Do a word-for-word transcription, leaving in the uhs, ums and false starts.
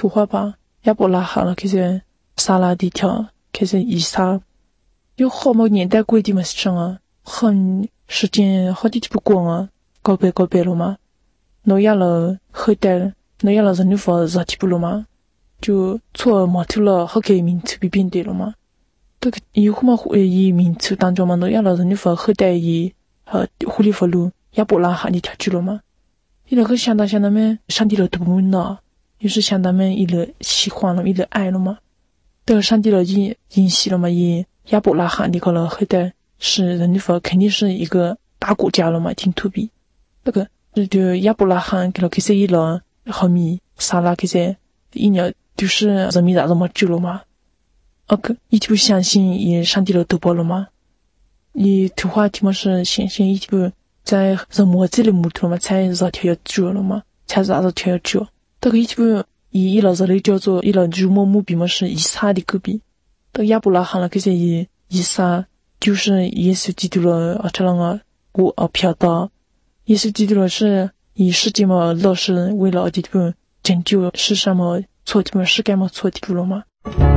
图画吧亚伯拉罕了开始撒拉地条开始以撒有好么年代规定嘛是上啊很时间好地不光啊告别告别了嘛诺亚了后代诺亚了人的佛热体不了嘛就错毛头了好给名词比变对了嘛这个以后嘛会以名词当中嘛诺亚了人的佛后代以呃狐狸佛路亚伯拉罕的条去了嘛伊了个想到想到们上帝了都不呢于是想到们伊了喜欢了伊了爱了嘛这个上帝了因因喜了嘛以亚伯拉罕的个了后代是人的佛肯定是一个大国家了嘛挺土比这个就亚伯拉罕给了开始伊了后面撒拉开始一年就是人民大这么久了嘛，OK， 一直不相信也上帝了都包了嘛。你图画题目是相信一直不在人模子里木头嘛，才绕条要久了嘛，才绕着条要久。这个一直不以一老人类叫做一老如木木比嘛是以撒的隔壁。这个亚伯拉罕了，可是以以撒就是耶稣基督了，啊，这样啊，我啊飘到耶稣基督了是以世界嘛老是为了的不拯救世上嘛。错的嘛，是该么错的不了吗？